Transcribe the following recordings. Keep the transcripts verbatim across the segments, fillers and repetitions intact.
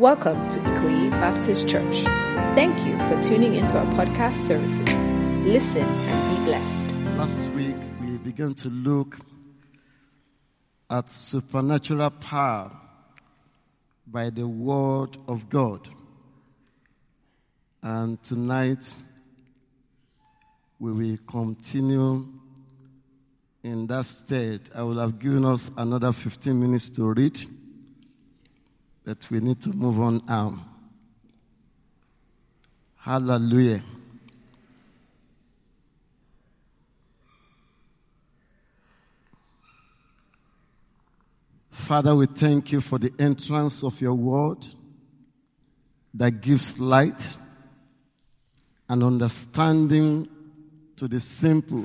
Welcome to Ikoyi Baptist Church. Thank you for tuning into our podcast services. Listen and be blessed. Last week, we began to look at supernatural power by the Word of God. And tonight, we will continue in that state. I will have given us another fifteen minutes to read, but we need to move on now. Hallelujah. Father, we thank you for the entrance of your word that gives light and understanding to the simple.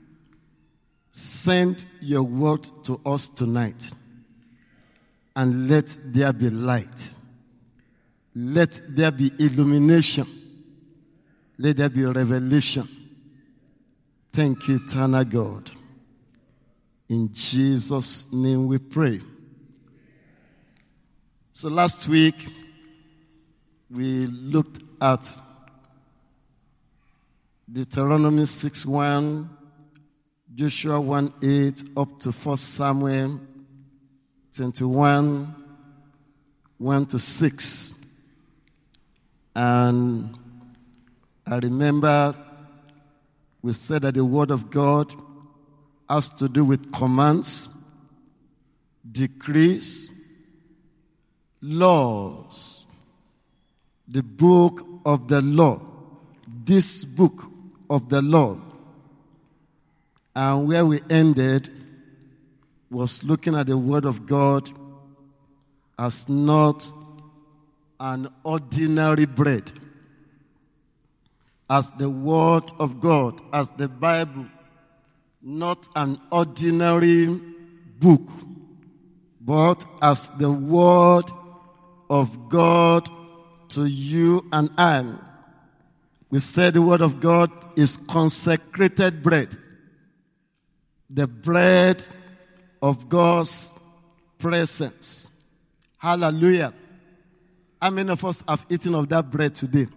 Send your word to us tonight, and let there be light. Let there be illumination. Let there be revelation. Thank you, eternal God. In Jesus' name we pray. So last week, we looked at Deuteronomy six one, Joshua one eight, up to First Samuel twenty-one, one to six. And I remember we said that the Word of God has to do with commands, decrees, laws, the book of the law, this book of the law. And where we ended was looking at the Word of God as not an ordinary bread, as the Word of God, as the Bible, not an ordinary book, but as the Word of God to you and I. We said the Word of God is consecrated bread, the bread of God's presence. Hallelujah. How many of us have eaten of that bread today?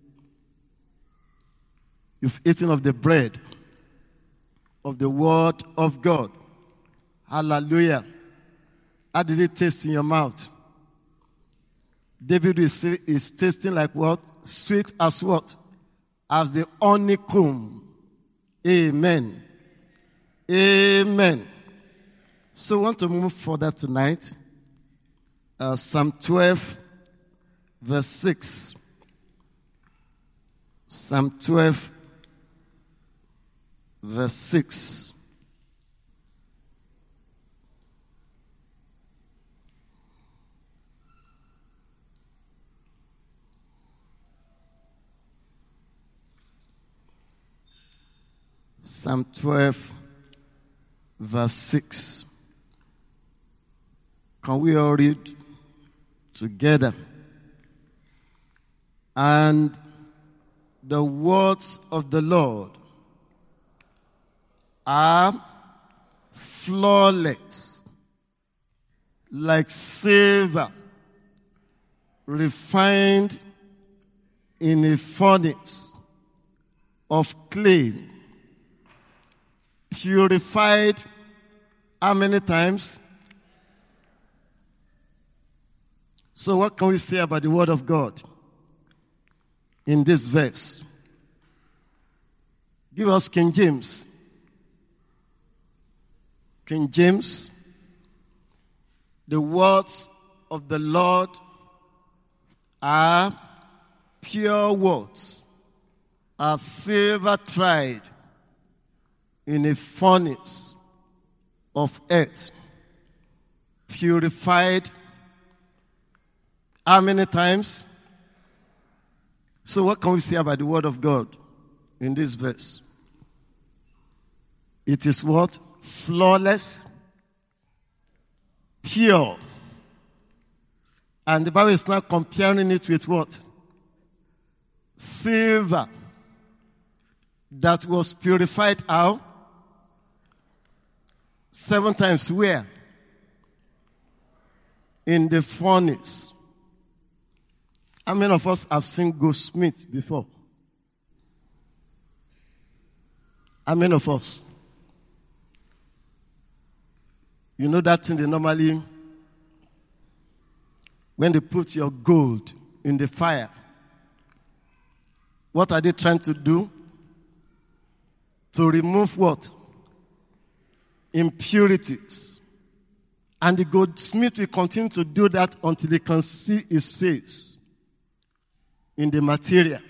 You've eaten of the bread of the Word of God. Hallelujah. How did it taste in your mouth? David is, is tasting like what? Sweet as what? As the honeycomb. Amen. Amen. So we want to move further tonight. Uh, Psalm twelve, verse six. Psalm twelve, verse six. Psalm twelve, verse six. Can we all read together? And the words of the Lord are flawless, like silver refined in a furnace of clay, purified how many times? So what can we say about the Word of God in this verse? Give us King James. King James. The words of the Lord are pure words, as silver tried in a furnace of earth, purified how many times? So what can we say about the Word of God in this verse? It is what? Flawless, pure. And the Bible is now comparing it with what? Silver that was purified how? Seven times where? In the furnace How many of us have seen Goldsmith before? How many of us? You know that thing they normally, when they put your gold in the fire, what are they trying to do? To remove what? Impurities. And the goldsmith will continue to do that until they can see his face in the material.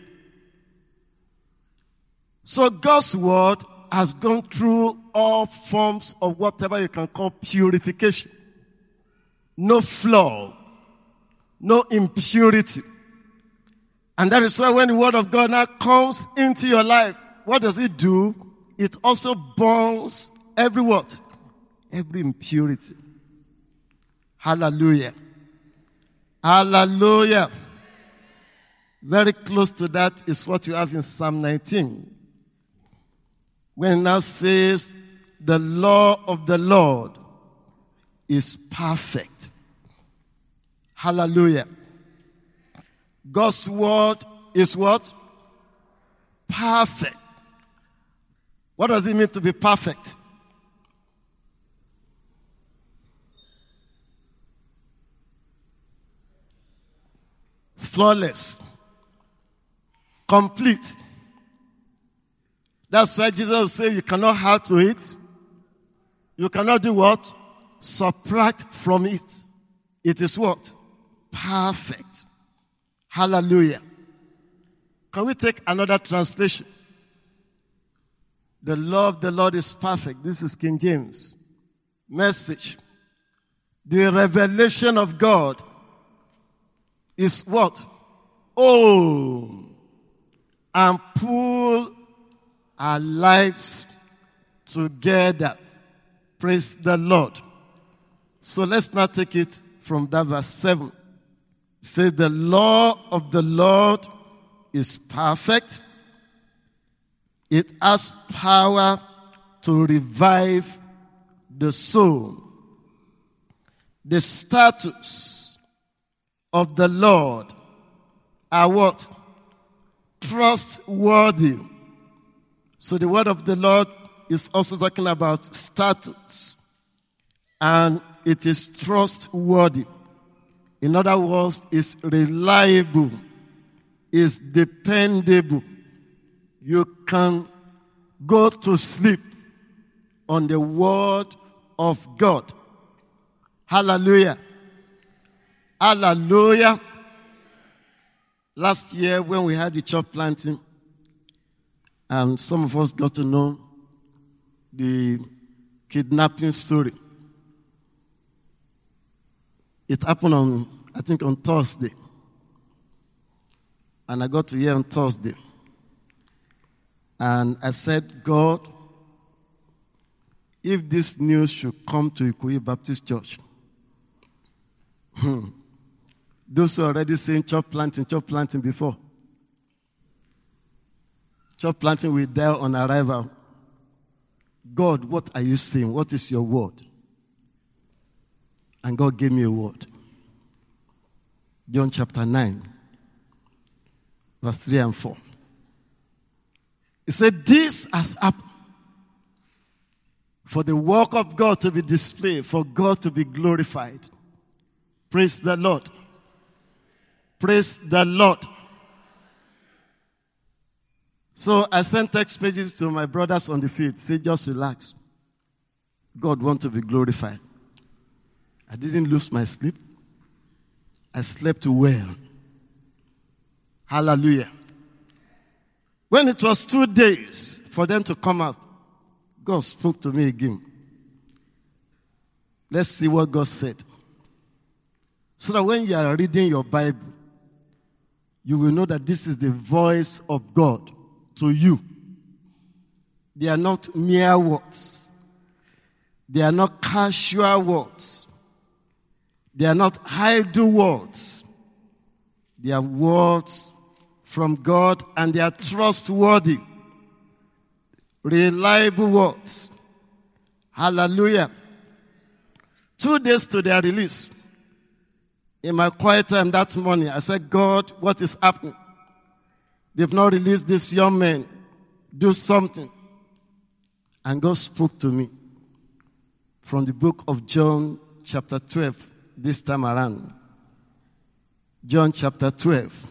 So God's word has gone through all forms of whatever you can call purification. No flaw, no impurity. And that is why when the word of God now comes into your life, what does it do? It also burns every what? Every impurity. Hallelujah. Hallelujah. Very close to that is what you have in Psalm nineteen. When it now says, the law of the Lord is perfect. Hallelujah. God's word is what? Perfect. What does it mean to be perfect? Flawless. Complete. That's why Jesus will say you cannot add to it. You cannot do what? Subtract from it. It is what? Perfect. Hallelujah. Can we take another translation? The law of the Lord is perfect. This is King James. Message. The revelation of God is what? Oh, and pull our lives together. Praise the Lord. So let's now take it from that verse seven. It says, the law of the Lord is perfect. It has power to revive the soul. The statutes of the Lord are what? Trustworthy. So the word of the Lord is also talking about statutes. And it is trustworthy. In other words, it's reliable. It's dependable. You can go to sleep on the word of God. Hallelujah. Hallelujah. Last year when we had the church planting, and some of us got to know the kidnapping story. It happened on, I think, on Thursday. And I got to hear on Thursday. And I said, God, if this news should come to Ikoyi Baptist Church, hmm, those who are already saying church planting, church planting before, church planting will die on arrival. God, what are you saying? What is your word? And God gave me a word. John chapter nine, verse three and four. He said, this has happened for the work of God to be displayed, for God to be glorified. Praise the Lord. Praise the Lord. So I sent text pages to my brothers on the field. Say, just relax. God wants to be glorified. I didn't lose my sleep. I slept well. Hallelujah. When it was two days for them to come out, God spoke to me again. Let's see what God said. So that when you are reading your Bible, you will know that this is the voice of God to you. They are not mere words. They are not casual words. They are not idle words. They are words from God, and they are trustworthy, reliable words. Hallelujah. Two days to their release, In my quiet time that morning, I said, God, what is happening? They've not released this young man. Do something. And God spoke to me from the book of John chapter twelve this time around. John chapter twelve.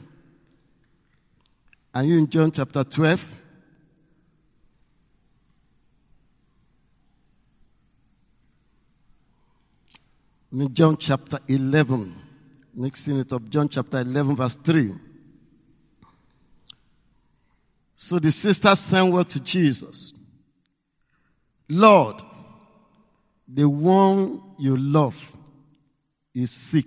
Are you in John chapter twelve? In John chapter eleven. Mixing it up. John chapter eleven verse three. So the sister sent word to Jesus. Lord, the one you love is sick.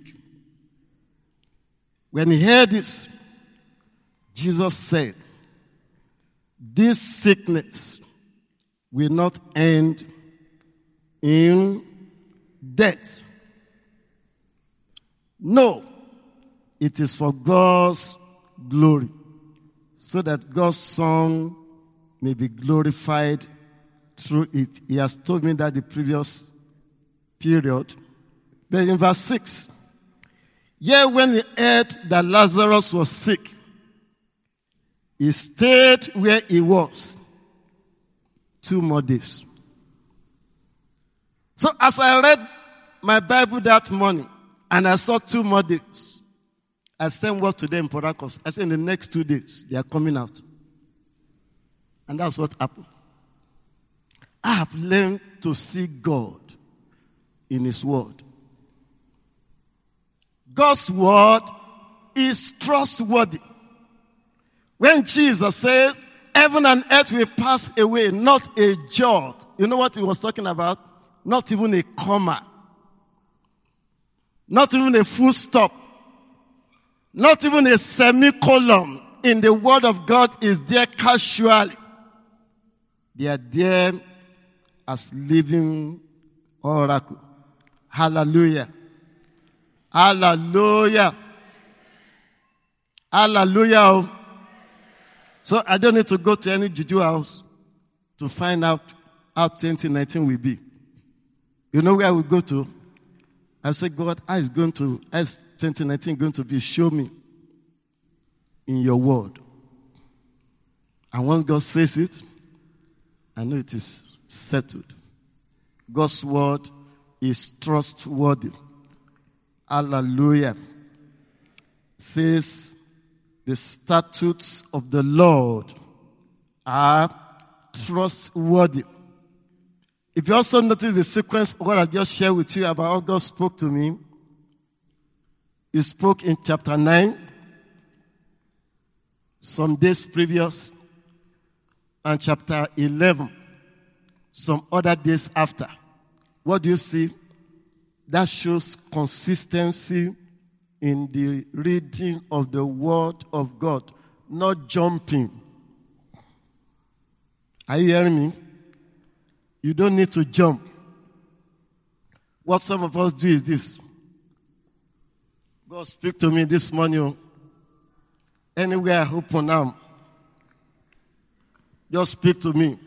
When he heard this, Jesus said, this sickness will not end in death. No, it is for God's glory, so that God's Son may be glorified through it. He has told me that the previous period. But in verse six, yet when he heard that Lazarus was sick, he stayed where he was two more days. So as I read my Bible that morning, and I saw two more days, I sent word to them in Port Harcourt. I said in the next two days, they are coming out. And that's what happened. I have learned to see God in His Word. God's Word is trustworthy. When Jesus says, heaven and earth will pass away, not a jot. You know what He was talking about? Not even a comma. Not even a full stop. Not even a semicolon in the Word of God is there casually. They are there as living oracle. Hallelujah. Hallelujah. Hallelujah. So I don't need to go to any juju house to find out how twenty nineteen will be. You know where I will go to? I say, God, how is going to, how is twenty nineteen going to be? Show me in your word. And when God says it, I know it is settled. God's word is trustworthy. Hallelujah. Says the statutes of the Lord are trustworthy. If you also notice the sequence of what I just shared with you about how God spoke to me, He spoke in chapter nine, some days previous, and chapter eleven, some other days after. What do you see? That shows consistency in the reading of the Word of God, not jumping. Are you hearing me? You don't need to jump. What some of us do is this. God speak to me this morning. Anywhere I open now, just speak to me.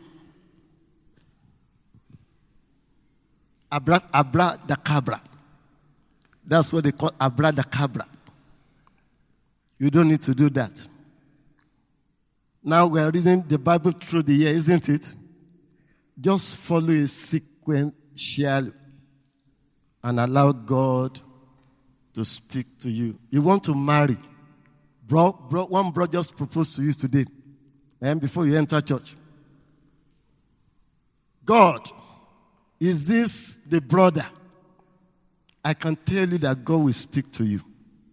Abra, abra da cabra. That's what they call abra da cabra. You don't need to do that. Now we are reading the Bible through the year, isn't it? Just follow it sequentially and allow God to speak to you. You want to marry. Bro, bro, one bro just proposed to you today, and before you enter church. God, is this the brother? I can tell you that God will speak to you.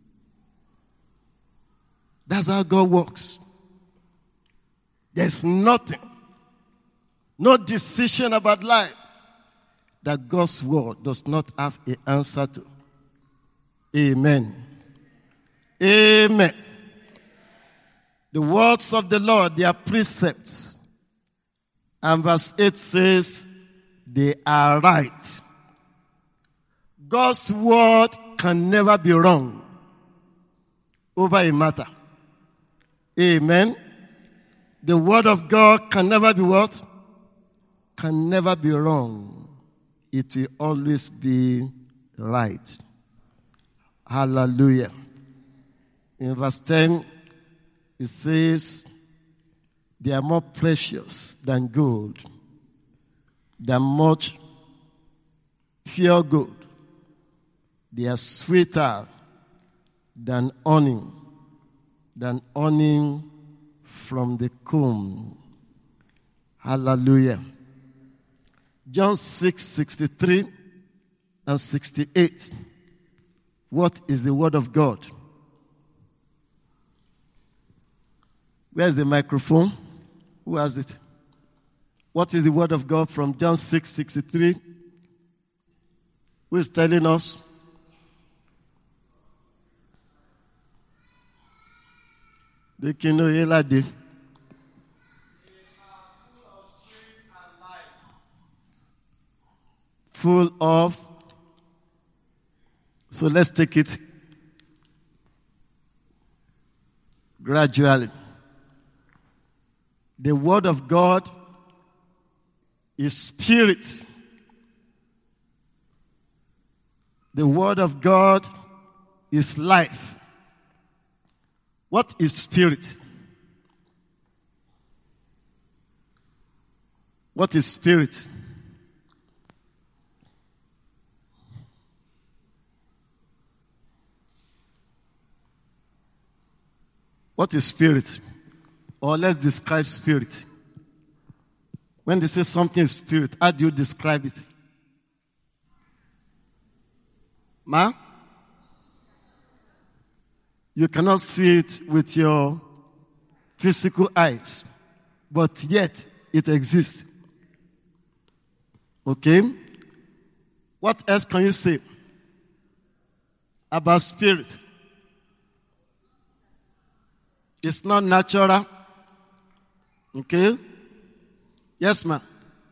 That's how God works. There's nothing, no decision about life that God's word does not have an answer to. Amen. Amen. The words of the Lord, they are precepts. And verse eight says, they are right. God's word can never be wrong over a matter. Amen. The word of God can never be what? Can never be wrong. It will always be right. Hallelujah. In verse ten, it says, they are more precious than gold, than much pure gold. They are sweeter than honey, than honey from the comb. Hallelujah. John six, sixty-three and sixty-eight. What is the word of God? Where's the microphone? Who has it? What is the word of God from John six, sixty-three? Who is telling us? The king of Eladi. Full of. So let's take it gradually. The word of God is spirit. The word of God is life. What is spirit? What is spirit? What is spirit? Or let's describe spirit. When they say something is spirit, how do you describe it? Ma? You cannot see it with your physical eyes, but yet it exists. Okay? What else can you say about spirit? It's not natural. Okay? Yes, ma'am.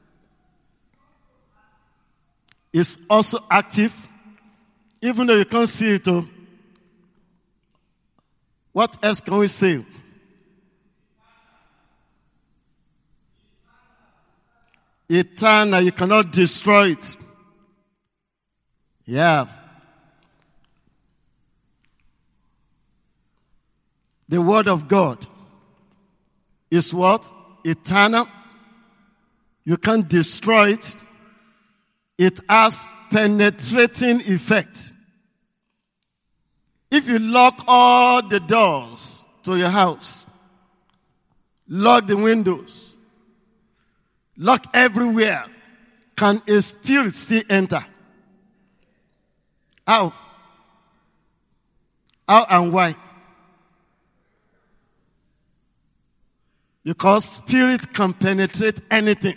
It's also active, even though you can't see it. Oh. What else can we say? Eternal, you cannot destroy it. Yeah. The word of God is what? Eternal. You can't destroy it. It has penetrating effect. If you lock all the doors to your house, lock the windows, lock everywhere, can a spirit still enter? How? How and why? Because spirit can penetrate anything.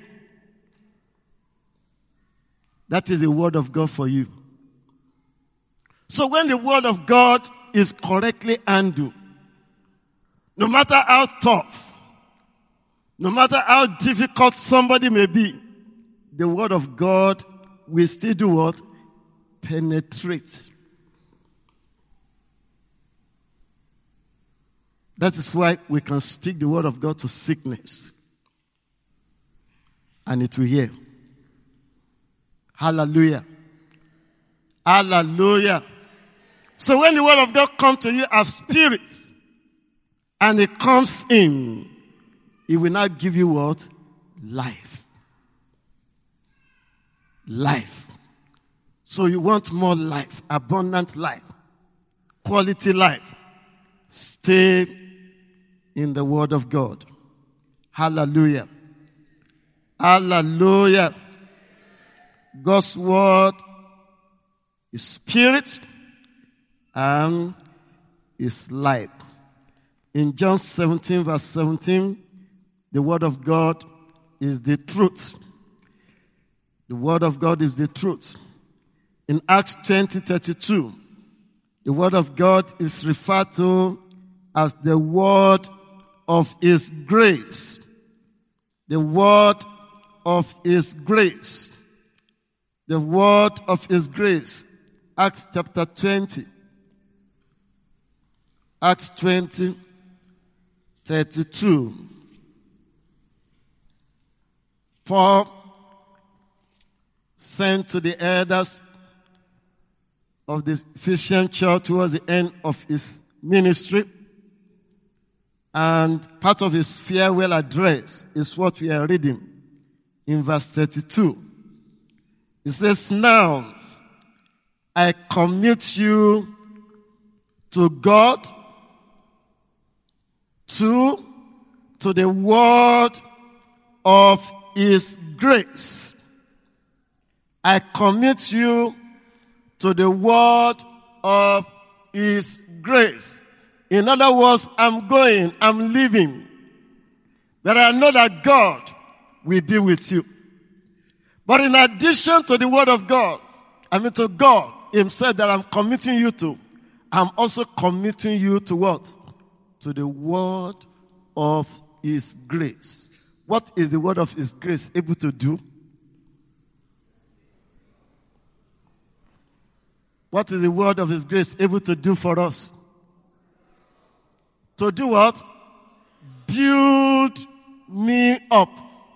That is the word of God for you. So when the word of God is correctly handled, no matter how tough, no matter how difficult somebody may be, the word of God will still do what? Penetrate. That is why we can speak the word of God to sickness, and it will heal. Hallelujah. Hallelujah. So when the word of God comes to you as spirit, and it comes in, it will not give you what? Life. Life. So you want more life, abundant life, quality life. Stay in the word of God. Hallelujah. Hallelujah. God's word is spirit and is life. In John seventeen verse seventeen, the word of God is the truth. The word of God is the truth. In Acts twenty thirty-two, the word of God is referred to as the word of his grace. The word of his grace. The word of his grace. Acts chapter twenty. Acts twenty, thirty-two. Paul sent to the elders of the Ephesian church towards the end of his ministry. And part of his farewell address is what we are reading in verse thirty-two. It says, "Now I commit you to God, to, to the word of his grace. I commit you to the word of his grace." In other words, I'm going, I'm leaving. But I know that God will be with you. But in addition to the word of God, I mean to God himself that I'm committing you to, I'm also committing you to what? To the word of his grace. What is the word of his grace able to do? What is the word of his grace able to do for us? To do what? Build me up.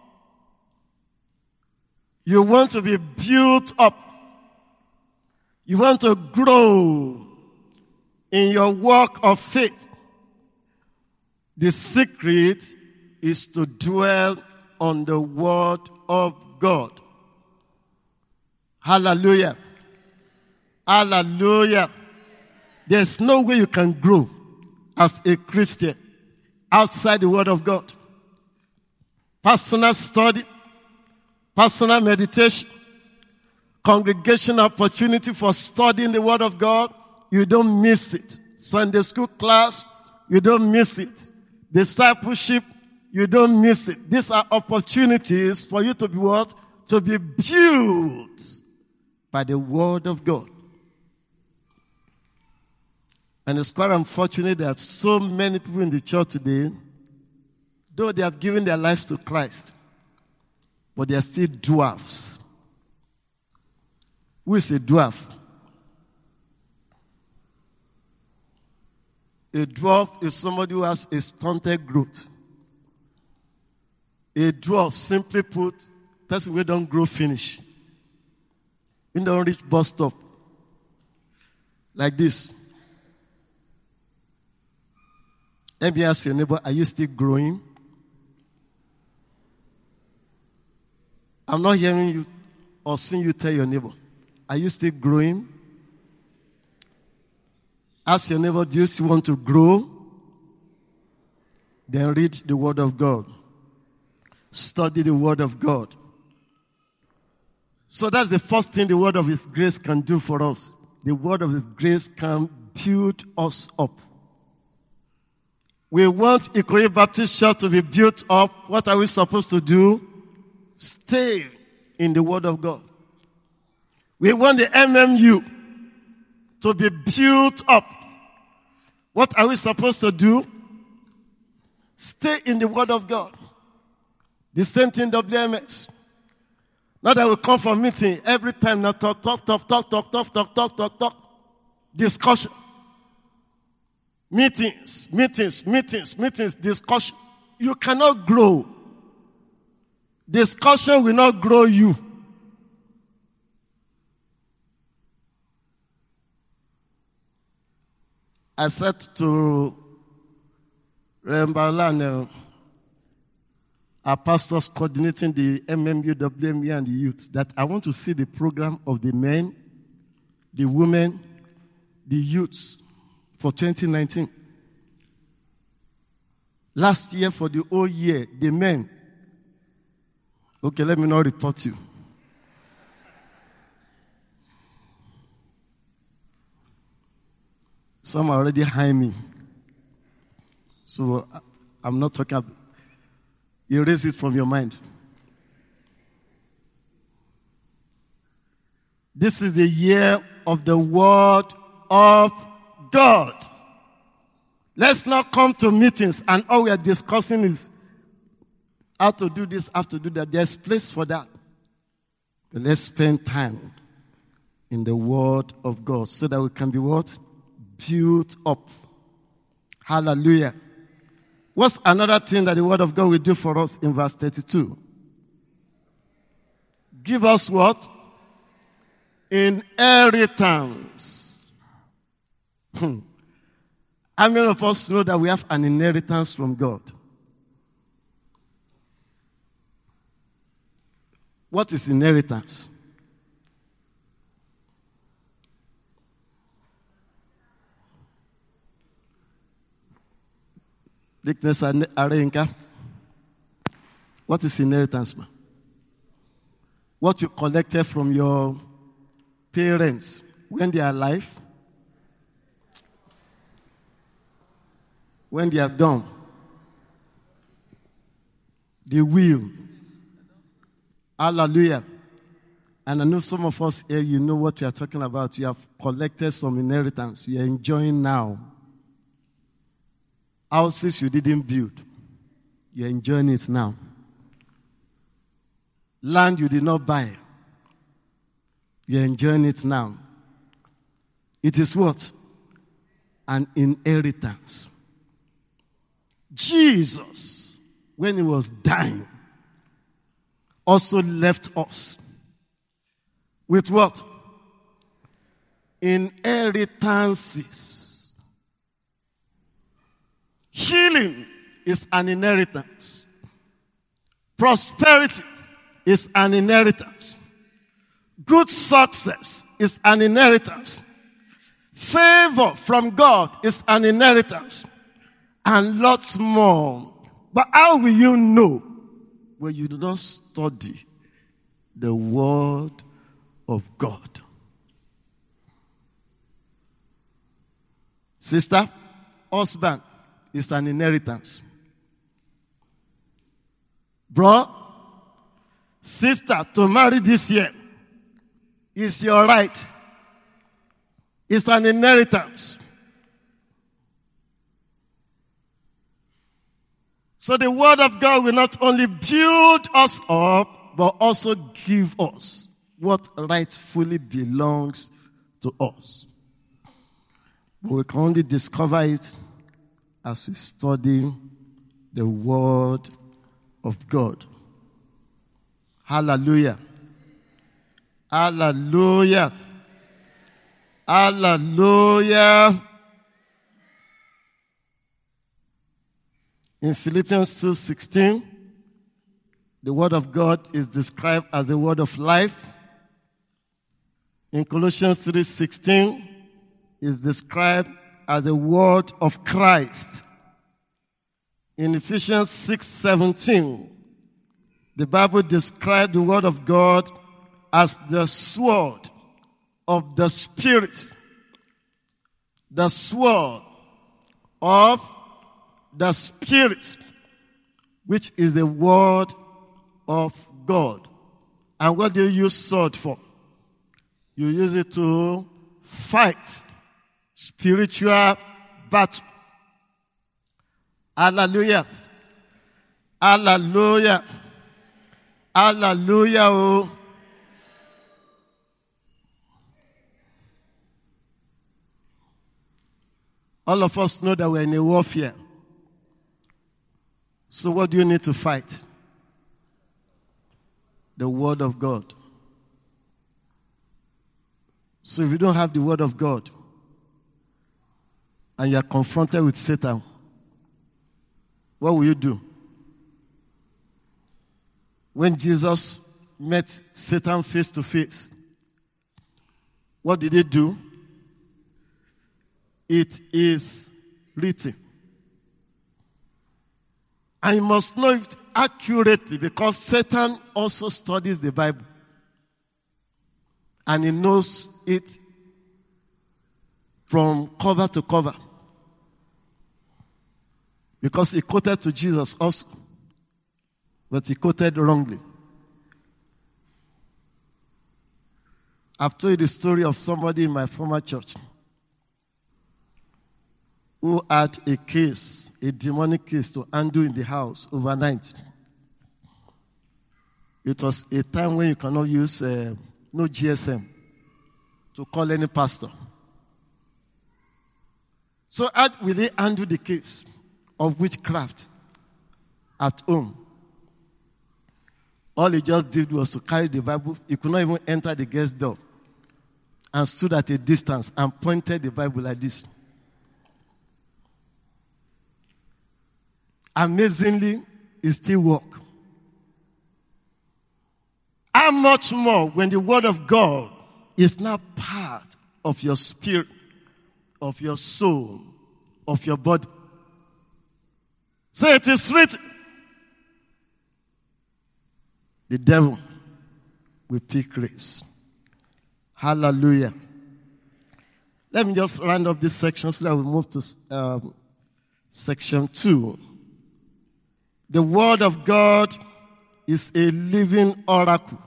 You want to be built up. You want to grow in your walk of faith. The secret is to dwell on the word of God. Hallelujah. Hallelujah. There's no way you can grow as a Christian outside the word of God. Personal study, personal meditation, congregation opportunity for studying the word of God, you don't miss it. Sunday school class, you don't miss it. Discipleship, you don't miss it. These are opportunities for you to be what? To be built by the word of God. And it's quite unfortunate that so many people in the church today, though they have given their lives to Christ, but they are still dwarfs. Who is a dwarf? A dwarf is somebody who has a stunted growth. A dwarf, simply put, person who don't grow finish. You don't reach bus stop. Like this. Let me ask your neighbor, are you still growing? I'm not hearing you or seeing you tell your neighbor, are you still growing? Ask your neighbor, do you still want to grow? Then read the word of God. Study the word of God. So that's the first thing the word of his grace can do for us. The word of his grace can build us up. We want Ikoyi Baptist Church to be built up. What are we supposed to do? Stay in the word of God. We want the M M U to be built up. What are we supposed to do? Stay in the word of God. The same thing W M S. Not that we come for meeting every time, now talk, talk, talk, talk, talk, talk, talk, talk, talk, talk. Discussion. Meetings, meetings, meetings, meetings, discussion. You cannot grow. Discussion will not grow you. I said to Rembalan, our pastors coordinating the M M U, W M U, and the youth, that I want to see the program of the men, the women, the youths for twenty nineteen. Last year, for the whole year, the men. Okay, let me not report you. Some are already behind me. So I'm not talking about. Erase it from your mind. This is the year of the word of God. Let's not come to meetings and all we are discussing is how to do this, how to do that. There's place for that. But let's spend time in the word of God so that we can be what? Built up. Hallelujah. What's another thing that the word of God will do for us in verse thirty-two? Give us what? Inheritance. Hmm. How many of us know that we have an inheritance from God? What is inheritance? Dickness Arenka. What is inheritance, man? What you collected from your parents when they are alive, when they are gone, the will. Hallelujah. And I know some of us here, you know what we are talking about. You have collected some inheritance. You are enjoying now. Houses you didn't build. You are enjoying it now. Land you did not buy. You are enjoying it now. It is what? An inheritance. Jesus, when he was dying, also left us with what? Inheritances. Healing is an inheritance. Prosperity is an inheritance. Good success is an inheritance. Favor from God is an inheritance. And lots more. But how will you know when you do not study the Word of God? Sister, husband is an inheritance. Bro, sister, to marry this year is your right. It's an inheritance. So the Word of God will not only build us up, but also give us what rightfully belongs to us. But we can only discover it as we study the Word of God. Hallelujah. Hallelujah. Hallelujah. In Philippians two sixteen, the Word of God is described as the Word of life. In Colossians three sixteen, is described as the Word of Christ. In Ephesians six seventeen, the Bible describes the Word of God as the sword of the Spirit. The sword of the Spirit, which is the Word of God. And what do you use sword for? You use it to fight spiritual battle. Hallelujah. Hallelujah. Hallelujah. Oh. All of us know that we're in a warfare. So what do you need to fight? The Word of God. So if you don't have the Word of God, and you are confronted with Satan, what will you do? When Jesus met Satan face to face, what did he do? It is written. And you must know it accurately because Satan also studies the Bible. And he knows it from cover to cover. Because he quoted to Jesus also. But he quoted wrongly. I've told you the story of somebody in my former church who had a case, a demonic case to handle in the house overnight. It was a time when you cannot use uh, no G S M to call any pastor. So how will they handle the case of witchcraft at home? All he just did was to carry the Bible. He could not even enter the guest door and stood at a distance and pointed the Bible like this. Amazingly, it still works. How much more when the word of God is now part of your spirit, of your soul, of your body. Say it is written. The devil will pick race. Hallelujah. Let me just round up this section so that we move to um, section two. The word of God is a living oracle.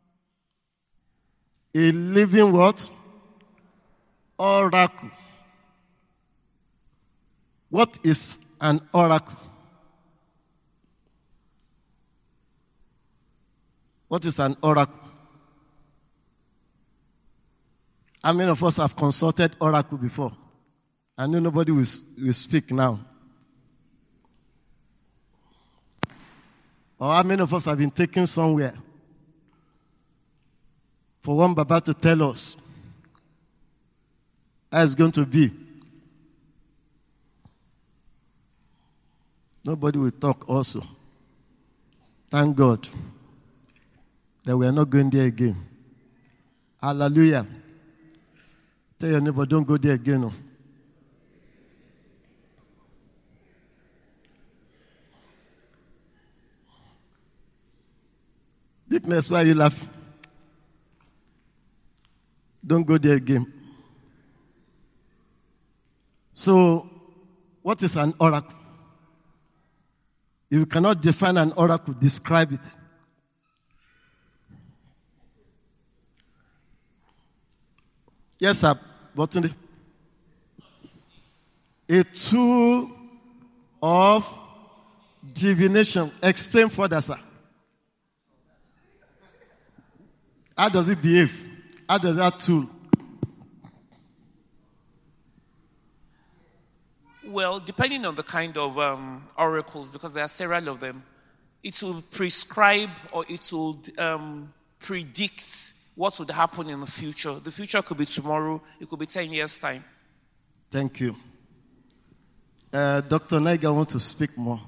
A living what? Oracle. What is an oracle? What is an oracle? How many of us have consulted oracle before? I know nobody will, will speak now. Or how many of us have been taken somewhere for one Baba to tell us how it's going to be? Nobody will talk also. Thank God that we are not going there again. Hallelujah. Tell your neighbor, don't go there again. No. Dickness, why are you laughing? Don't go there again. So, what is an oracle? If you cannot define an oracle, describe it. Yes, sir. Botunde. A tool of divination. Explain further, sir. How does it behave? How does that tool? Well, depending on the kind of um, oracles, because there are several of them, it will prescribe or it will um, predict what would happen in the future. The future could be tomorrow. It could be ten years' time. Thank you. Uh, Doctor Naiga wants to speak more.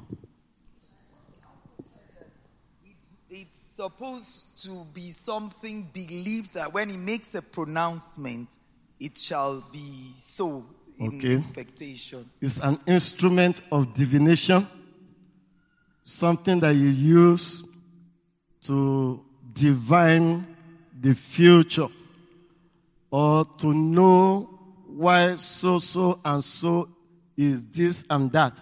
It's supposed to be something believed that when he makes a pronouncement, it shall be so in okay. expectation. It's an instrument of divination, something that you use to divine the future, or to know why so, so, and so is this and that.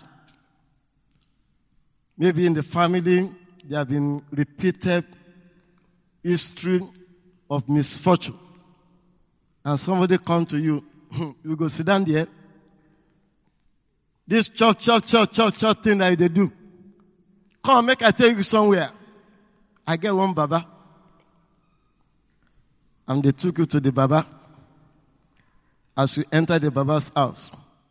Maybe in the family, there have been repeated history of misfortune. And somebody come to you, you go sit down there. This chop, chop, chop, chop, chop thing that they do. Come, make I take you somewhere. I get one Baba. And they took you to the Baba. As you enter the Baba's house,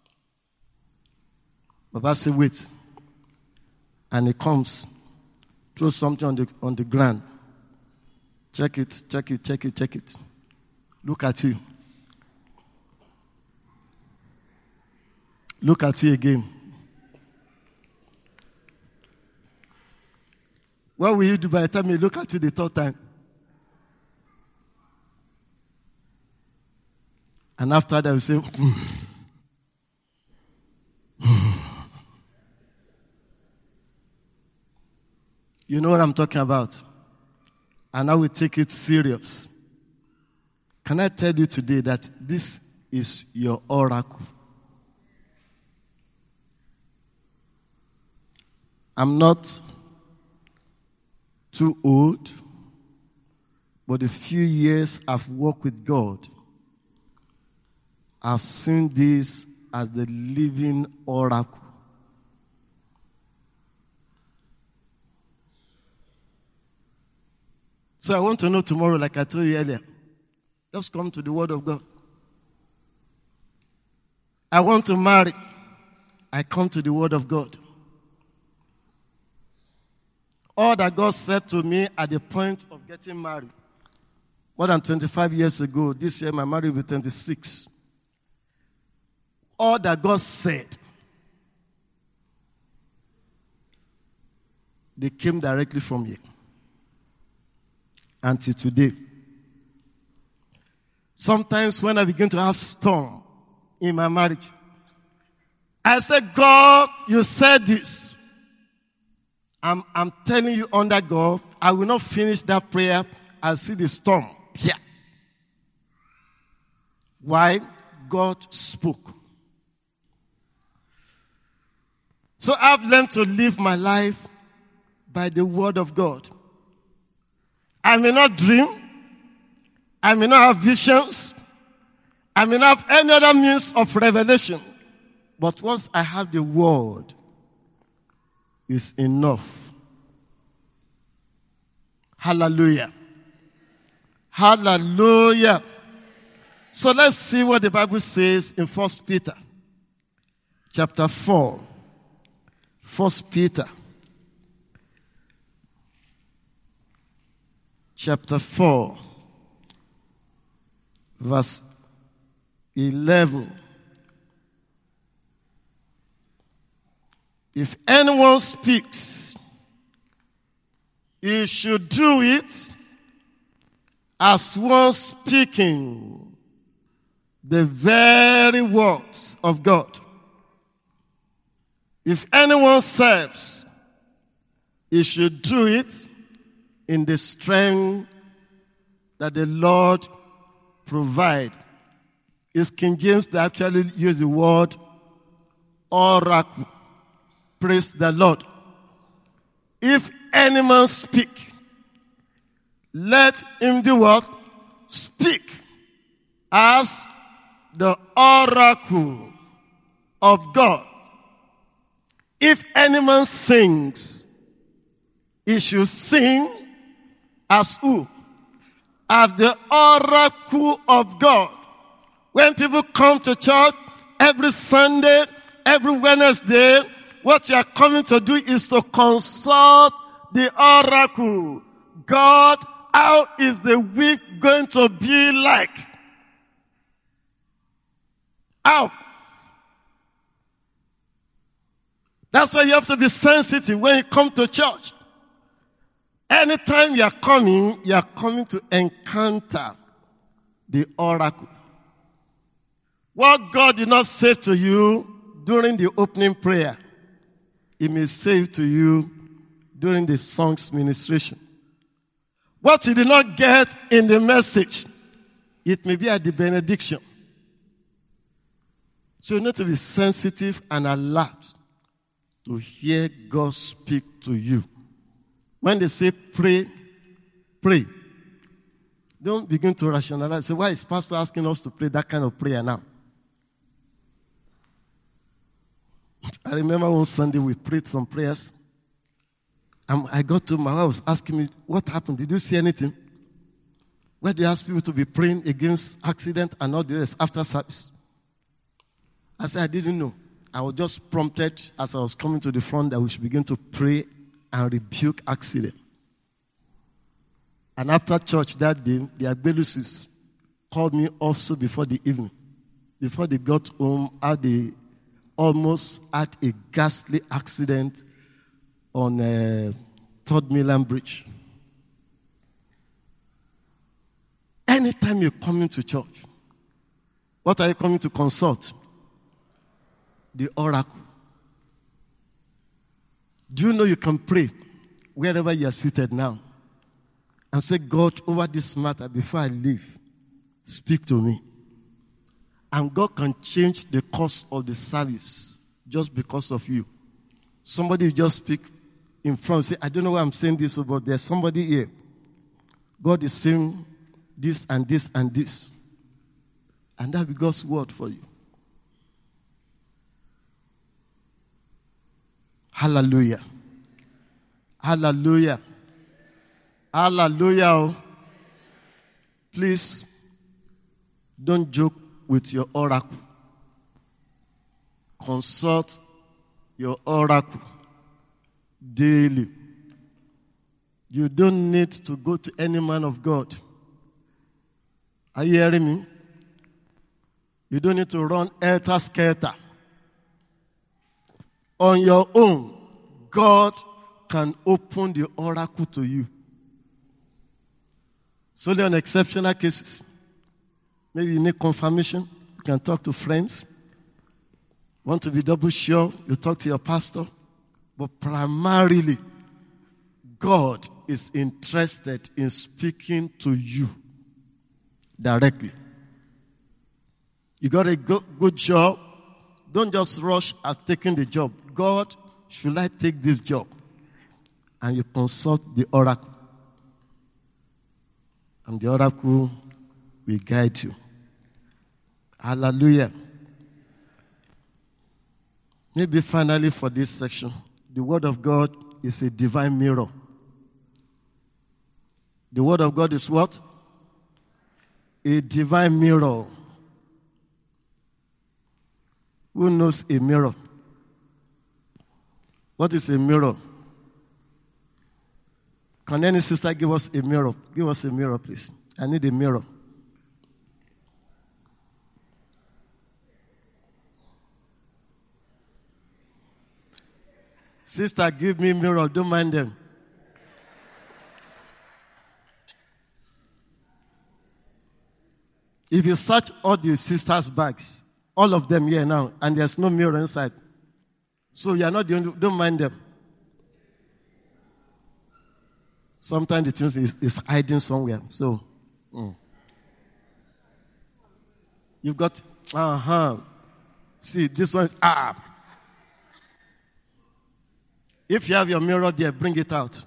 Baba said, wait. And he comes, throws something on the, on the ground. Check it, check it, check it, check it. Look at you. Look at you again. What will you do by the time you look at you the third time? And after that, we say, you know what I'm talking about. And I will take it serious. Can I tell you today that this is your oracle? I'm not too old, but the few years I've worked with God, I've seen this as the living oracle. So I want to know tomorrow, like I told you earlier, just come to the Word of God. I want to marry. I come to the Word of God. All that God said to me at the point of getting married, more than twenty-five years ago. This year, my marriage will be twenty-six. All that God said, they came directly from here. Until today. Sometimes when I begin to have storm in my marriage, I say, God, you said this. I'm, I'm telling you under God, I will not finish that prayer. I'll see the storm. Yeah. Why? God spoke. So I've learned to live my life by the word of God. I may not dream. I may not have visions. I may not have any other means of revelation. But once I have the word, it's enough. Hallelujah. Hallelujah. So let's see what the Bible says in First Peter chapter four. First Peter chapter four, verse eleven. If anyone speaks, he should do it as one speaking the very words of God. If anyone serves, he should do it in the strength that the Lord provide. It's King James that actually use the word oracle. Praise the Lord. If any man speak, let him do what? Speak as the oracle of God. If any man sings, he should sing as who? As the oracle of God. When people come to church every Sunday, every Wednesday, what you are coming to do is to consult the oracle. God, how is the week going to be like? How? That's why you have to be sensitive when you come to church. Anytime you are coming, you are coming to encounter the oracle. What God did not say to you during the opening prayer, He may say to you during the song's ministration. What He did not get in the message, it may be at the benediction. So you need to be sensitive and alert to hear God speak to you. When they say pray, pray. Don't begin to rationalize. Say, why is Pastor asking us to pray that kind of prayer now? I remember one Sunday we prayed some prayers. And I got to my wife was asking me, what happened? Did you see anything? Where do you ask people to be praying against accident and all the rest after service? I said, I didn't know. I was just prompted as I was coming to the front that we should begin to pray and rebuke accident. And after church that day, the Agbelusis called me also before the evening. Before they got home, how they almost had a ghastly accident on uh, Third Milan Bridge. Anytime you're coming to church, what are you coming to consult? The oracle. Do you know you can pray wherever you are seated now and say, God, over this matter, before I leave, speak to me. And God can change the course of the service just because of you. Somebody will just speak in front, say, I don't know why I'm saying this, but there's somebody here. God is saying this and this and this. And that will be God's word for you. Hallelujah. Hallelujah. Hallelujah. Please, don't joke with your oracle. Consult your oracle daily. You don't need to go to any man of God. Are you hearing me? You don't need to run helter-skelter. On your own, God can open the oracle to you. So there are exceptional cases. Maybe you need confirmation. You can talk to friends. Want to be double sure, you talk to your pastor. But primarily, God is interested in speaking to you directly. You got a good, good job. Don't just rush at taking the job. God, should I take this job? And you consult the oracle. And the oracle will guide you. Hallelujah. Maybe finally for this section, the Word of God is a divine mirror. The Word of God is what? A divine mirror. Who knows a mirror? What is a mirror? Can any sister give us a mirror? Give us a mirror, please. I need a mirror. Sister, give me a mirror. Don't mind them. If you search all the sisters' bags, all of them here now, and there's no mirror inside. So you are not the only, don't mind them. Sometimes the thing is, is hiding somewhere. So, mm. You've got, uh-huh. See, this one, ah. If you have your mirror there, bring it out.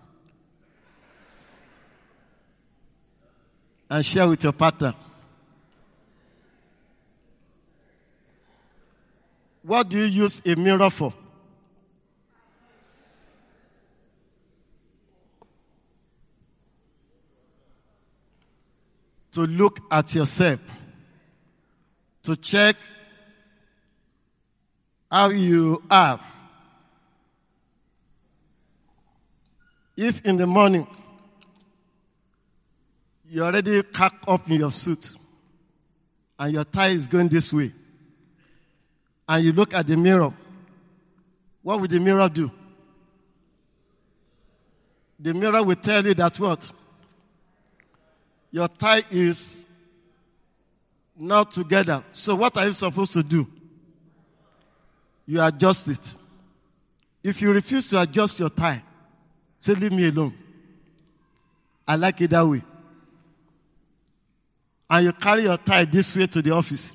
And share with your partner. What do you use a mirror for? To look at yourself. To check how you are. If in the morning you already cock up in your suit and your tie is going this way, and you look at the mirror, what will the mirror do? The mirror will tell you that what? Your tie is not together. So what are you supposed to do? You adjust it. If you refuse to adjust your tie, say, leave me alone. I like it that way. And you carry your tie this way to the office.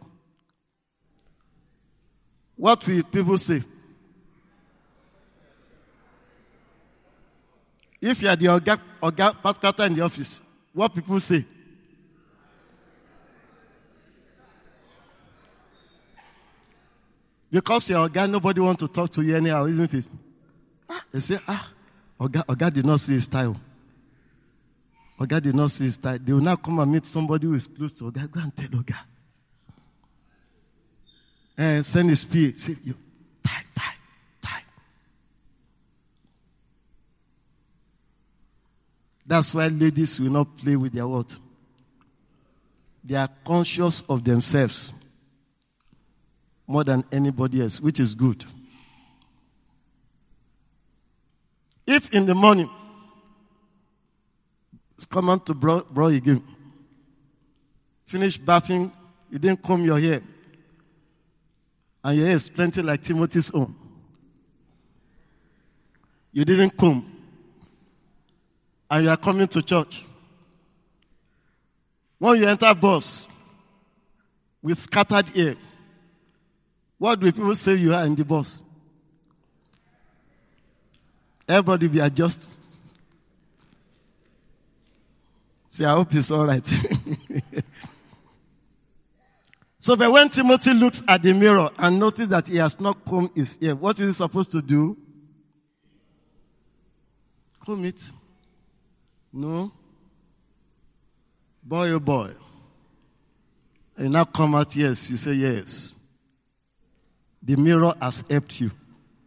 What will people say? If you are the orga, orga, partner in the office, what people say? Because you're orga, nobody wants to talk to you anyhow, isn't it? Ah, they say, ah, Oga, Oga did not see his style. Oga did not see his style. They will now come and meet somebody who is close to Oga. Go and tell Oga. And send his P A. Say, you, tie, tie, tie. That's why ladies will not play with their what? They are conscious of themselves more than anybody else, which is good. If in the morning, it's come on to bro, bro again, finish bathing, you didn't comb your hair, and your hair is plenty like Timothy's own. You didn't comb, and you are coming to church. When you enter bus with scattered hair, what do people say you are in the bus? Everybody be adjusted. See, I hope it's all right. So, but when Timothy looks at the mirror and notices that he has not combed his hair, what is he supposed to do? Comb it. No. Boy, oh boy. And now come out, yes. You say yes. The mirror has helped you.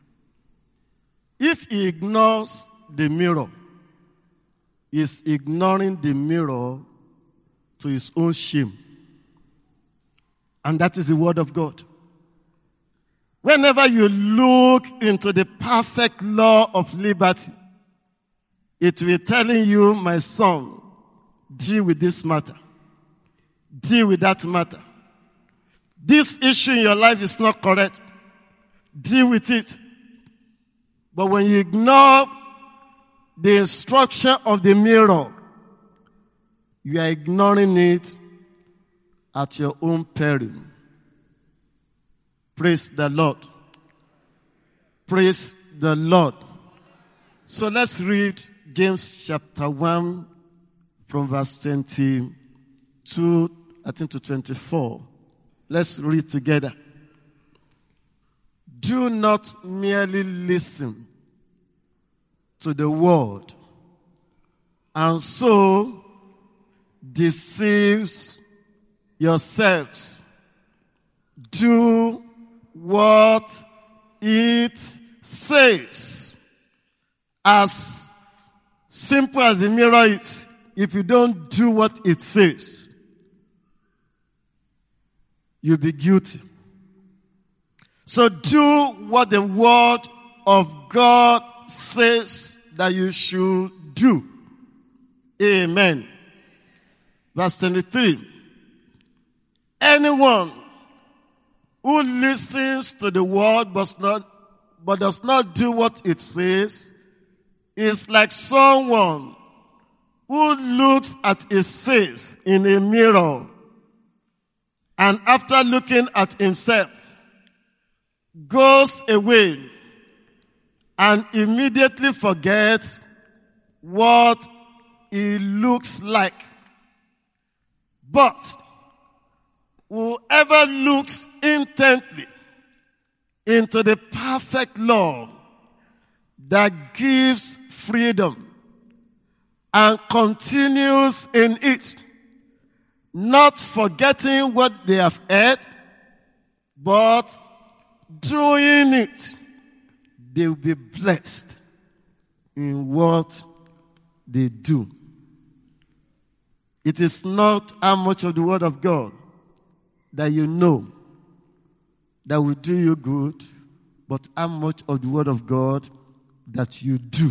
If he ignores the mirror, he is ignoring the mirror to his own shame. And that is the word of God. Whenever you look into the perfect law of liberty, it will be telling you, my son, deal with this matter. Deal with that matter. This issue in your life is not correct. Deal with it. But when you ignore the instruction of the mirror, you are ignoring it at your own peril. Praise the Lord. Praise the Lord. So let's read James chapter one from verse twenty-two, I think, to twenty-four. Let's read together. Do not merely listen to the word and so deceive yourselves. Do what it says. As simple as the mirror is, if you don't do what it says, you'll be guilty. So do what the word of God says that you should do. Amen. Verse twenty-three. Anyone who listens to the word but not, but does not do what it says is like someone who looks at his face in a mirror and after looking at himself goes away and immediately forgets what he looks like. But whoever looks intently into the perfect law that gives freedom and continues in it, not forgetting what they have heard, but doing it, they will be blessed in what they do. It is not how much of the word of God that you know that will do you good, but how much of the word of God that you do.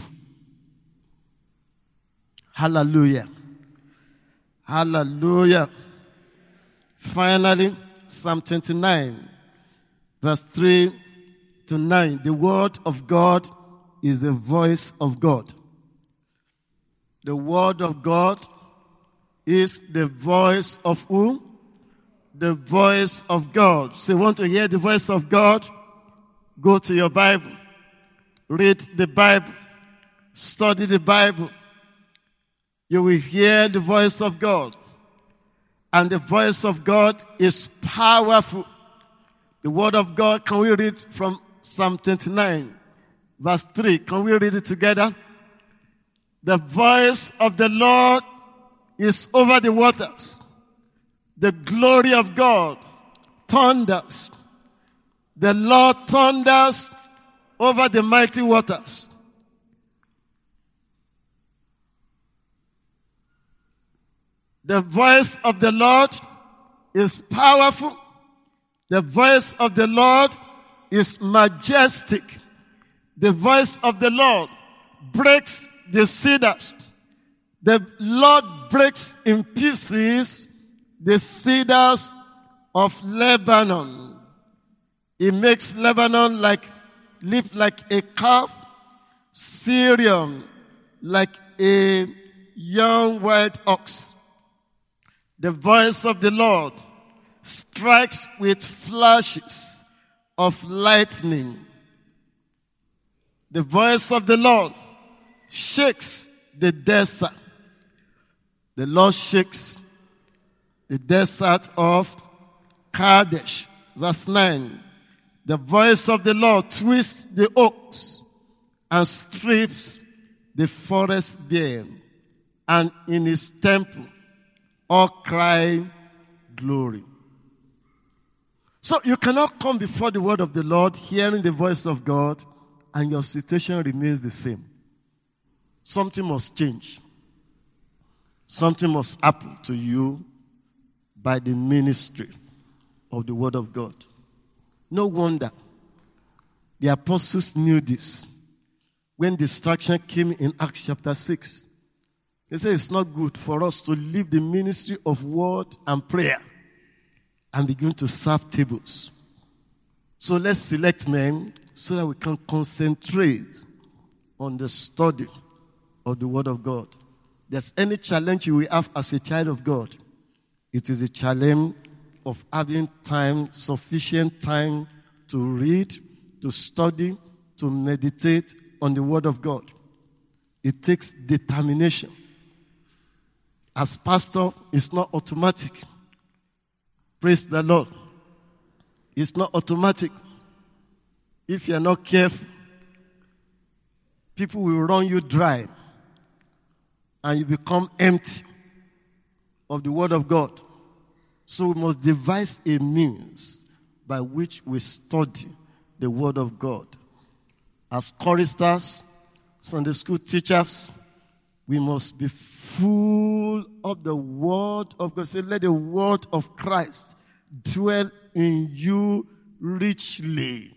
Hallelujah. Hallelujah. Finally, Psalm twenty-nine, verse three to nine. The word of God is the voice of God. The word of God is the voice of who? The voice of God. So you want to hear the voice of God? Go to your Bible. Read the Bible. Study the Bible. You will hear the voice of God. And the voice of God is powerful. The word of God, can we read from Psalm twenty-nine, verse three? Can we read it together? The voice of the Lord is over the waters. The glory of God thunders. The Lord thunders over the mighty waters. The voice of the Lord is powerful. The voice of the Lord is majestic. The voice of the Lord breaks the cedars. The Lord breaks in pieces the cedars of Lebanon. He makes Lebanon like live like a calf, Syrian like a young wild ox. The voice of the Lord strikes with flashes of lightning. The voice of the Lord shakes the desert. The Lord shakes the desert of Kadesh. Verse nine. The voice of the Lord twists the oaks and strips the forest bare. And in his temple all cry glory. So you cannot come before the word of the Lord hearing the voice of God and your situation remains the same. Something must change. Something must happen to you by the ministry of the Word of God. No wonder the apostles knew this. When distraction came in Acts chapter six, they said it's not good for us to leave the ministry of word and prayer and begin to serve tables. So let's select men so that we can concentrate on the study of the Word of God. There's any challenge you will have as a child of God, it is a challenge of having time, sufficient time to read, to study, to meditate on the Word of God. It takes determination. As pastor, it's not automatic. Praise the Lord. It's not automatic. If you're not careful, people will run you dry and you become empty of the Word of God. So we must devise a means by which we study the Word of God. As choristers, Sunday school teachers, we must be full of the Word of God. Say, let the Word of Christ dwell in you richly.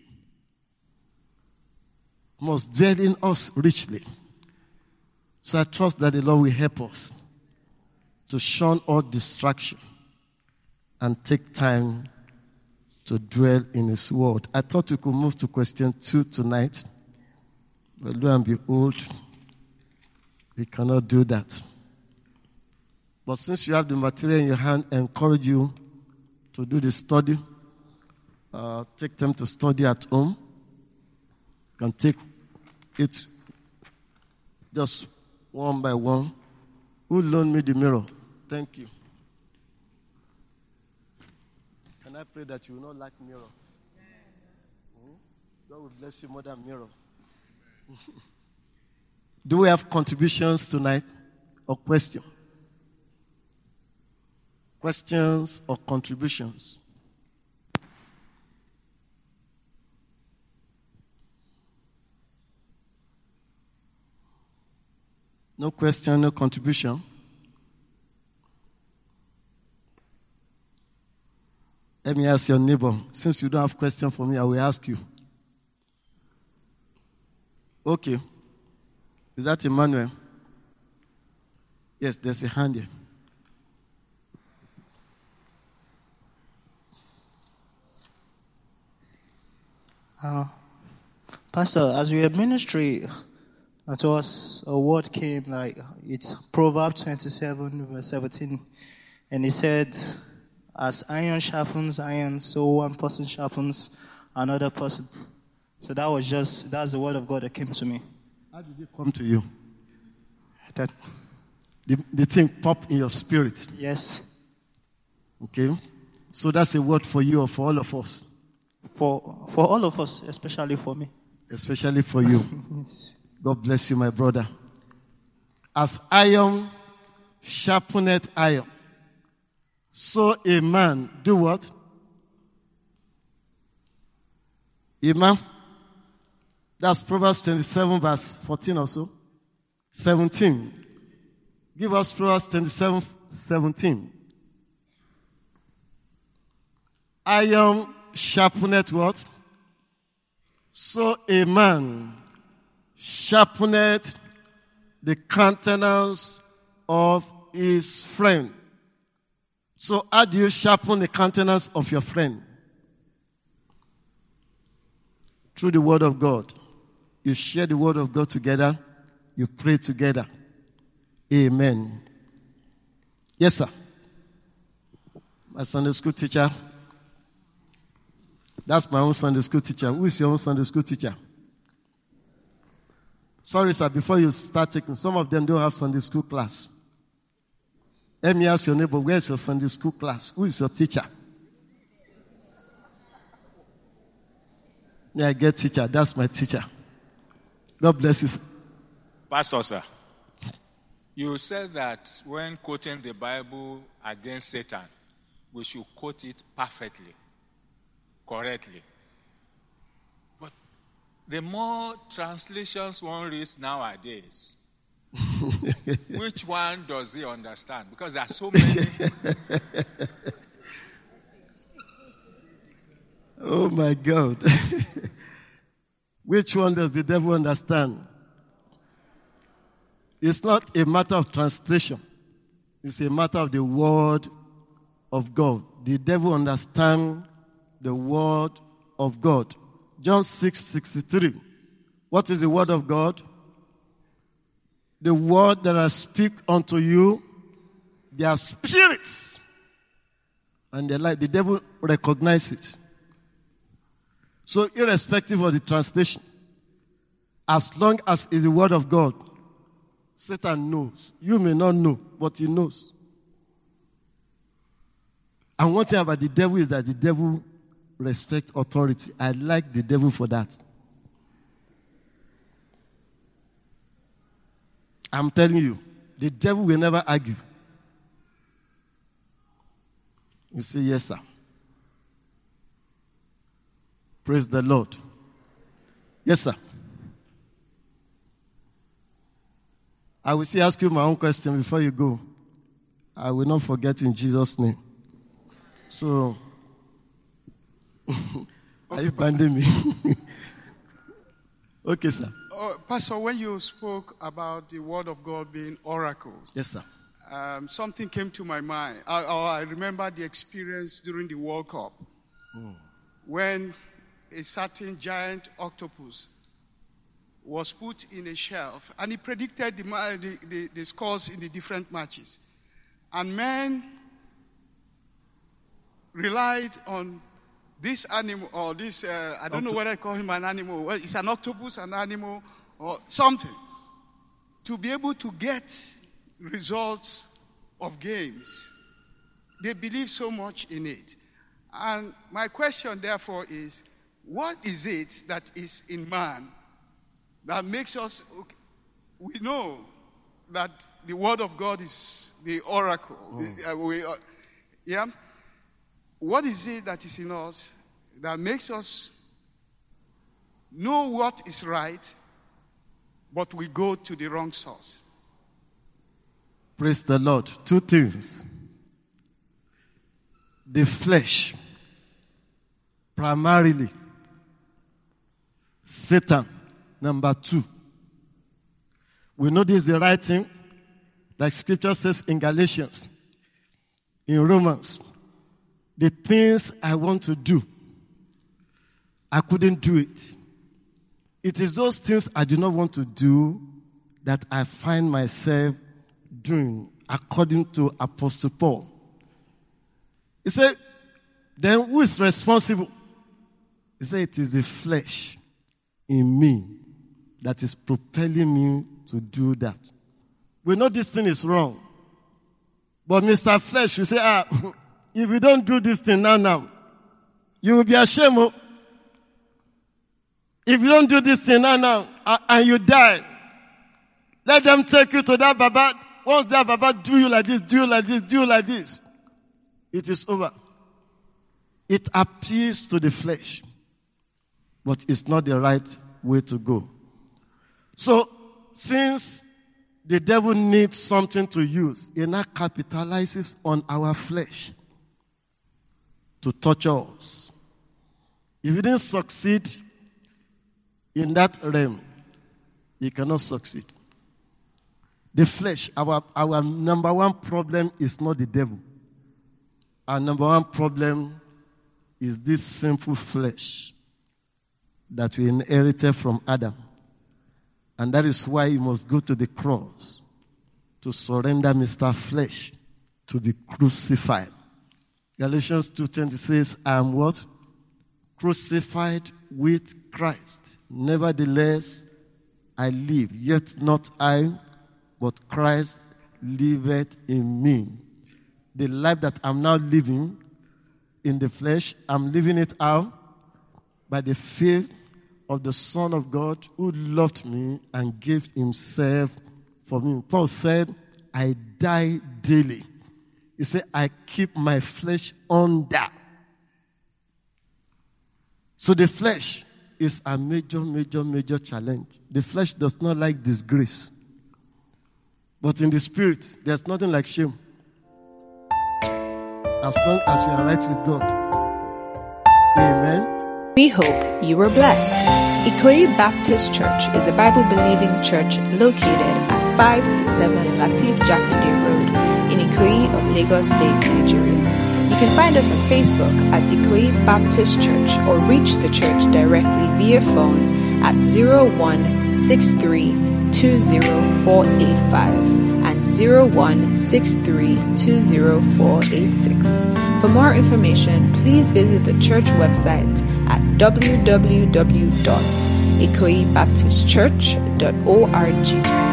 Must dwell in us richly. So I trust that the Lord will help us to shun all distraction and take time to dwell in His Word. I thought we could move to question two tonight. But lo and behold, we cannot do that. But since you have the material in your hand, I encourage you to do the study. Uh, take time to study at home. You can take it just one by one. Who loaned me the mirror? Thank you. Can I pray that you will not lack mirror? Hmm? God will bless you more than mirror. Do we have contributions tonight or questions? Questions or contributions? No question, no contribution. Let me ask your neighbor. Since you don't have question for me, I will ask you. Okay. Is that Emmanuel? Yes, there's a hand here. Uh, Pastor, as we are ministry, to us a word came like it's Proverbs twenty-seven verse seventeen, and it said, "As iron sharpens iron, so one person sharpens another person." So that was just that's the word of God that came to me. How did it come to you? That the, the thing popped in your spirit. Yes. Okay, so that's a word for you or for all of us. For for all of us, especially for me. Especially for you. Yes. God bless you, my brother. As iron sharpeneth iron, so a man do what? Amen. That's Proverbs twenty-seven, verse fourteen or so. seventeen. Give us Proverbs twenty-seven, seventeen. Iron sharpeneth what? So a man sharpeneth the countenance of his friend. So how do you sharpen the countenance of your friend? Through the Word of God. You share the Word of God together. You pray together. Amen. Yes, sir. My Sunday school teacher. That's my own Sunday school teacher. Who is your own Sunday school teacher? Sorry, sir, before you start taking, some of them don't have Sunday school class. Let me ask your neighbor, where's your Sunday school class? Who is your teacher? Yeah, I get teacher. That's my teacher. God bless you, sir. Pastor, sir, you said that when quoting the Bible against Satan, we should quote it perfectly, correctly. But the more translations one reads nowadays, which one does he understand? Because there are so many. Oh my God. Which one does the devil understand? It's not a matter of translation. It's a matter of the word of God. The devil understands the word of God. John six sixty-three. What is the word of God? The word that I speak unto you, they are spirits. And they like the devil recognizes it. So irrespective of the translation, as long as it's the word of God, Satan knows. You may not know, but he knows. And one thing about the devil is that the devil respects authority. I like the devil for that. I'm telling you, the devil will never argue. You say, yes, sir. Praise the Lord. Yes, sir. I will still ask you my own question before you go. I will not forget in Jesus' name. So, are you banding me? Okay, sir. Uh, Pastor, when you spoke about the word of God being oracles, yes, sir. Um, something came to my mind. I, I remember the experience during the World Cup mm. when a certain giant octopus was put in a shelf, and he predicted the, the, the, the scores in the different matches. And men relied on this animal, or this, uh, I don't Octo- know whether I call him an animal. Well, it's an octopus, an animal, or something, to be able to get results of games. They believe so much in it. And my question, therefore, is, what is it that is in man that makes us, okay, we know that the word of God is the oracle. Mm. The, uh, we, uh, yeah? What is it that is in us that makes us know what is right, but we go to the wrong source? Praise the Lord. Two things. The flesh, primarily. Satan, number two. We know this is the right thing, like Scripture says in Galatians, in Romans. The things I want to do, I couldn't do it. It is those things I do not want to do that I find myself doing, according to Apostle Paul. He said, then who is responsible? He said, it is the flesh in me that is propelling me to do that. We know this thing is wrong. But Mister Flesh, you say, ah, if you don't do this thing now, now, you will be ashamed. Of. If you don't do this thing now, now, and you die, let them take you to that Baba. Once that Baba do you like this, do you like this, do you like this, it is over. It appeals to the flesh, but it's not the right way to go. So, since the devil needs something to use, he now capitalizes on our flesh to torture us. If he didn't succeed in that realm, he cannot succeed. The flesh, our, our number one problem is not the devil. Our number one problem is this sinful flesh that we inherited from Adam. And that is why you must go to the cross to surrender Mister Flesh to be crucified. Galatians two twenty says, I am what? Crucified with Christ. Nevertheless, I live, yet not I, but Christ liveth in me. The life that I'm now living in the flesh, I'm living it out by the faith of the Son of God who loved me and gave himself for me. Paul said, I die daily. He said, I keep my flesh under. So the flesh is a major, major, major challenge. The flesh does not like disgrace. But in the spirit, there's nothing like shame. As long as you are right with God. Amen. We hope you were blessed. Ikoyi Baptist Church is a Bible-believing church located at five to seven Latif Jakande Road in Ikoyi of Lagos State, Nigeria. You can find us on Facebook at Ikoyi Baptist Church or reach the church directly via phone at zero one six three two zero four eight five and zero one six three two zero four eight six. For more information, please visit the church website at w w w dot ikoyi baptist church dot org.